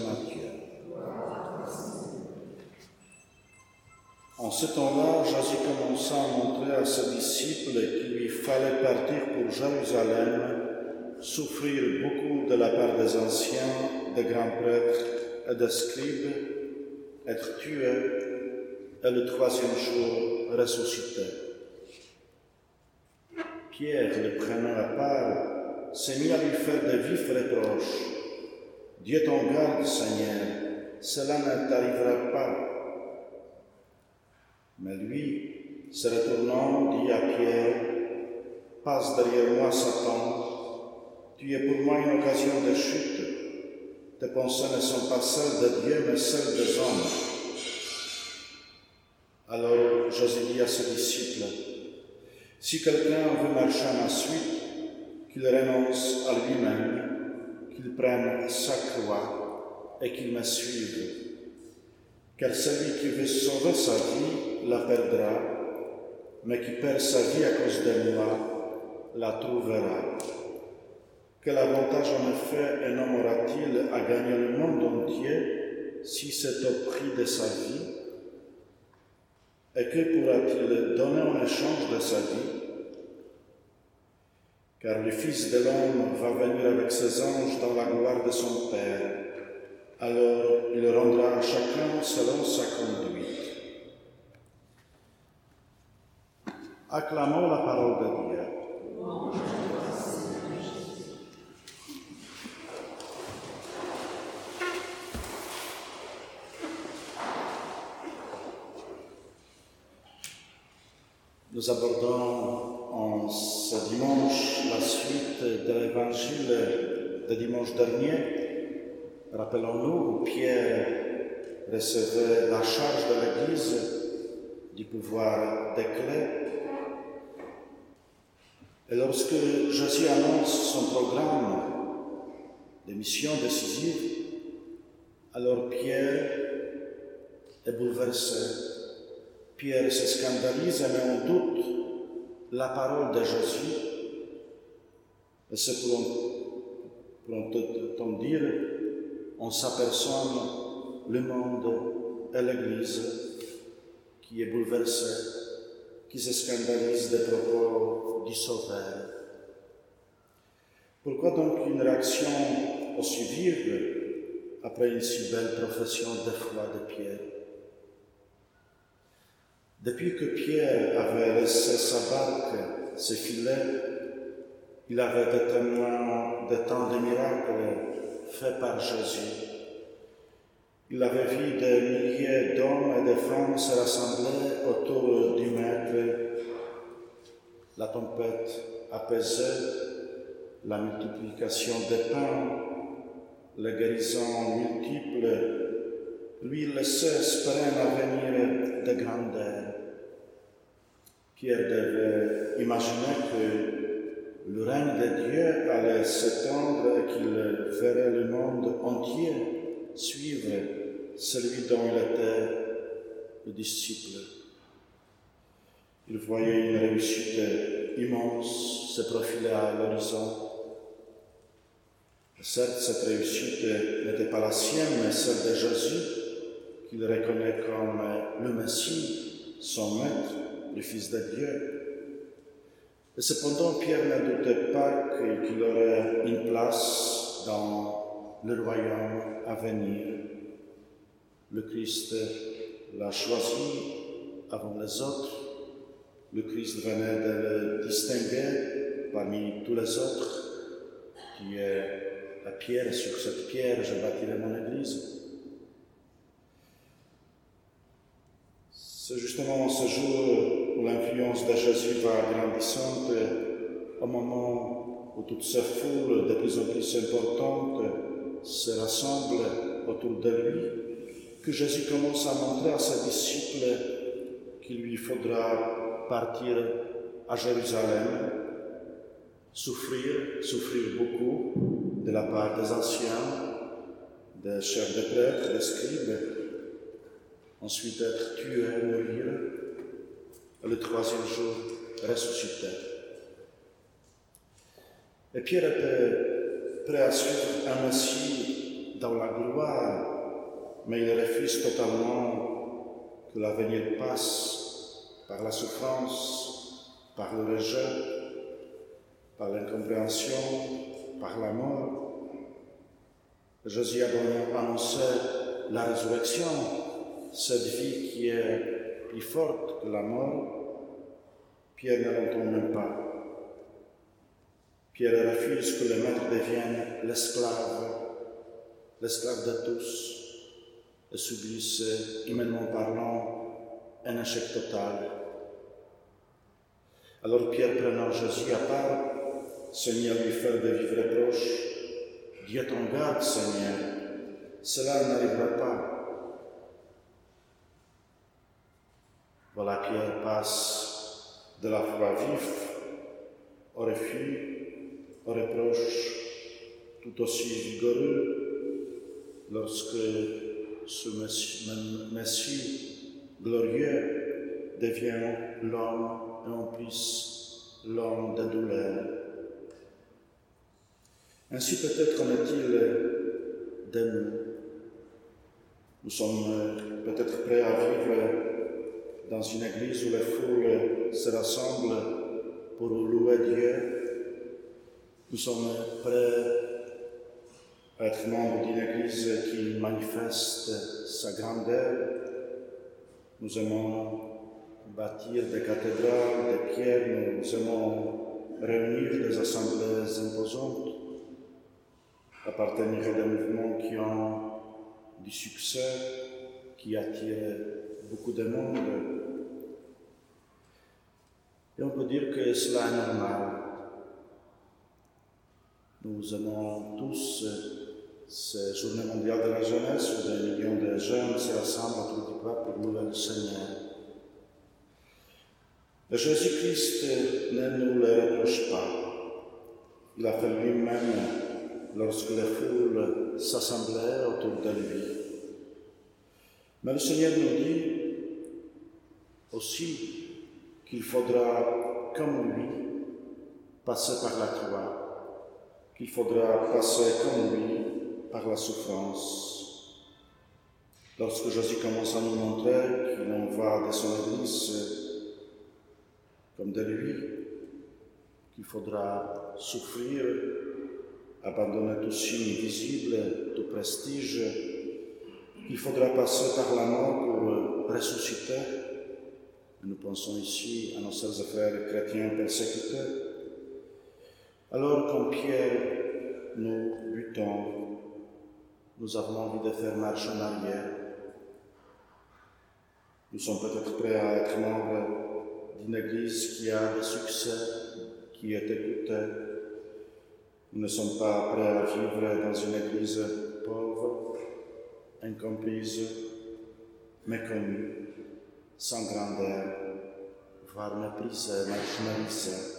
Matthieu. En ce temps-là, Jésus commença à montrer à ses disciples qu'il lui fallait partir pour Jérusalem, souffrir beaucoup de la part des anciens, des grands prêtres et des scribes, être tué et le troisième jour ressusciter. Pierre, le prenant à part, s'est mis à lui faire de vifs reproches. « Dieu t'en garde, Seigneur, cela ne t'arrivera pas. » Mais lui, se retournant, dit à Pierre, « Passe derrière moi, Satan, tu es pour moi une occasion de chute. Tes pensées ne sont pas celles de Dieu, mais celles des hommes. » Alors Jésus dit à ses disciples, « Si quelqu'un veut marcher à ma suite, qu'il renonce à lui-même, qu'il prenne sa croix et qu'il me suive. Car celui qui veut sauver sa vie la perdra, mais qui perd sa vie à cause de moi la trouvera. Quel avantage en effet un homme aura-t-il à gagner le monde entier si c'est au prix de sa vie? Et que pourra-t-il donner en échange de sa vie? Car le Fils de l'homme va venir avec ses anges dans la gloire de son Père. Alors il rendra à chacun selon sa conduite. » Acclamons la parole de Dieu. Nous abordons en ce dimanche la suite de l'évangile de dimanche dernier. Rappelons-nous où Pierre recevait la charge de l'Église du pouvoir des clés. Et lorsque Jésus annonce son programme de mission décisive, alors Pierre est bouleversé. Pierre se scandalise et met en doute la parole de Jésus. Et c'est pour dire en sa personne le monde et l'Église qui est bouleversé, qui se scandalise des propos du Sauveur. Pourquoi donc une réaction aussi vive après une si belle profession de foi de Pierre? Depuis que Pierre avait laissé sa barque, ses filets, il avait été témoin de tant de miracles faits par Jésus. Il avait vu des milliers d'hommes et de femmes se rassembler autour du Maître, la tempête apaisée, la multiplication des pains, les guérisons multiples, lui laissait espérer un avenir de grandeur. Pierre devait imaginer que le règne de Dieu allait s'étendre et qu'il verrait le monde entier suivre celui dont il était le disciple. Il voyait une réussite immense se profiler à l'horizon. Certes, cette réussite n'était pas la sienne, mais celle de Jésus, qu'il reconnaît comme le Messie, son Maître, le Fils de Dieu. Et cependant, Pierre ne doutait pas qu'il aurait une place dans le royaume à venir. Le Christ l'a choisi avant les autres. Le Christ venait de le distinguer parmi tous les autres, qui est la pierre, et sur cette pierre je bâtirai mon Église. C'est justement en ce jour où l'influence de Jésus va grandissante, au moment où toutes ces foules de plus en plus importantes se rassemblent autour de lui, que Jésus commence à montrer à ses disciples qu'il lui faudra partir à Jérusalem, souffrir beaucoup de la part des anciens, des chefs de prêtres, des scribes, ensuite être tué, mourir, et le troisième jour ressusciter. Et Pierre était prêt à suivre un Messie dans la gloire, mais il refuse totalement que l'avenir passe par la souffrance, par le rejet, par l'incompréhension, par la mort. Jésus a annoncé la résurrection, cette vie qui est plus forte que la mort. Pierre ne l'entend même pas. Pierre refuse que le maître devienne l'esclave de tous, et subisse, humainement parlant, un échec total. Alors Pierre, prenant Jésus à part, se mit à lui faire de vifs reproches. « Dieu t'en garde, Seigneur, cela n'arrivera pas. » Voilà, Pierre passe de la foi vive au refus, au reproche, tout aussi vigoureux, lorsque ce Messie glorieux devient l'homme, et en plus l'homme de douleur. Ainsi peut-être en est-il de nous. Nous sommes peut-être prêts à vivre dans une église où les foules se rassemblent pour louer Dieu. Nous sommes prêts à être membres d'une église qui manifeste sa grandeur. Nous aimons bâtir des cathédrales, des pierres, nous aimons réunir des assemblées imposantes, appartenir à des mouvements qui ont du succès, qui attirent beaucoup de monde. Et on peut dire que cela est normal. Nous aimons tous ces journées mondiales de la jeunesse où des millions de jeunes se rassemblent autour du peuple pour louer le Seigneur. Et Jésus-Christ ne nous le reproche pas. Il a fait lui-même lorsque les foules s'assemblaient autour de lui. Mais le Seigneur nous dit aussi qu'il faudra, comme lui, passer par la croix, qu'il faudra passer comme lui par la souffrance. Lorsque Jésus commence à nous montrer qu'il en va de son Église comme de lui, qu'il faudra souffrir, abandonner tout signe visible, tout prestige, qu'il faudra passer par la mort pour ressusciter. Nous pensons ici à nos sœurs et frères chrétiens persécutés. Alors, comme Pierre, nous butons, nous avons envie de faire marche en arrière. Nous sommes peut-être prêts à être membres d'une église qui a des succès, qui est écoutée. Nous ne sommes pas prêts à vivre dans une église pauvre, incomprise, méconnue, sans grandeur, voire méprisée, marginalisée.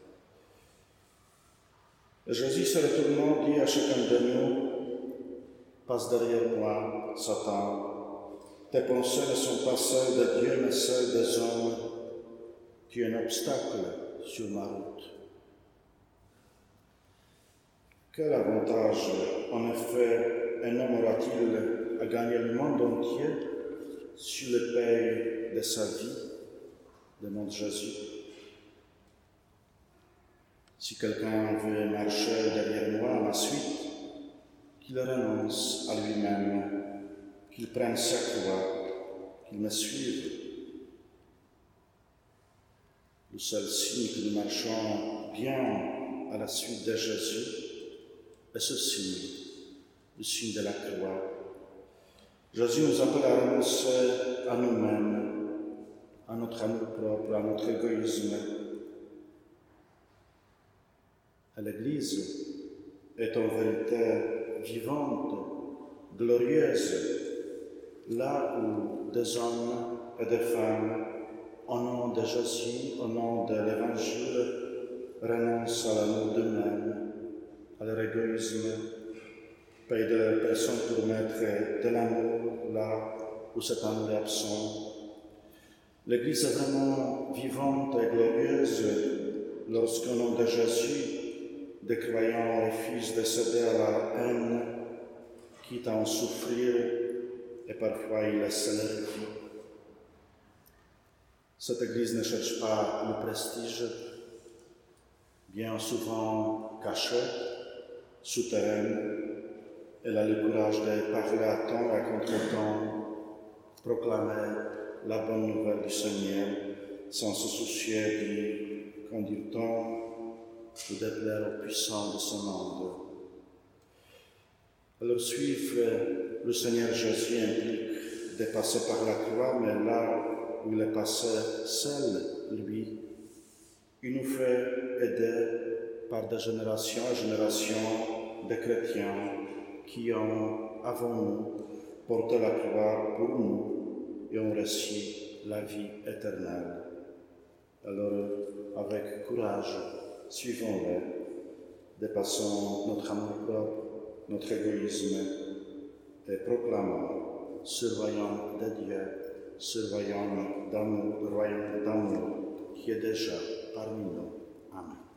Et Jésus, se retournant, dit à chacun de nous, « Passe derrière moi, Satan. Tes pensées ne sont pas celles de Dieu, mais celles des hommes. Tu es un obstacle sur ma route. » Quel avantage, en effet, un homme aura-t-il à gagner le monde entier sur le paye de sa vie, demande Jésus. Si quelqu'un veut marcher derrière moi à ma suite, qu'il renonce à lui-même, qu'il prenne sa croix, qu'il me suive. Le seul signe que nous marchons bien à la suite de Jésus est ce signe, le signe de la croix. Jésus nous appelle à renoncer à nous-mêmes, à notre amour propre, à notre égoïsme. Et l'Église est en vérité vivante, glorieuse, là où des hommes et des femmes, au nom de Jésus, au nom de l'Évangile, renoncent à l'amour d'eux-mêmes, à leur égoïsme, payent de leur personne pour mettre de l'amour là où cet amour est absent. L'Église est vraiment vivante et glorieuse lorsqu'au nom de Jésus, des croyants refusent de céder à la haine quitte à en souffrir, et parfois il laisse leur vie. Cette Église ne cherche pas le prestige, bien souvent cachée, souterraine. Elle a le courage de parler à temps et à contre-temps, proclamer la bonne nouvelle du Seigneur, sans se soucier du qu'en dit-on ou de plaire aux puissants de ce monde. Alors suivre le Seigneur Jésus implique de passer par la croix, mais là où il est passé seul, lui, il nous fait aider par des générations et générations de chrétiens qui ont, avant nous, porté la croix pour nous et ont reçu la vie éternelle. Alors, avec courage, suivons-les, dépassons notre amour propre, notre égoïsme et proclamons, surveillant de Dieu, surveillant d'amour, le royaume d'amour qui est déjà parmi nous. Amen.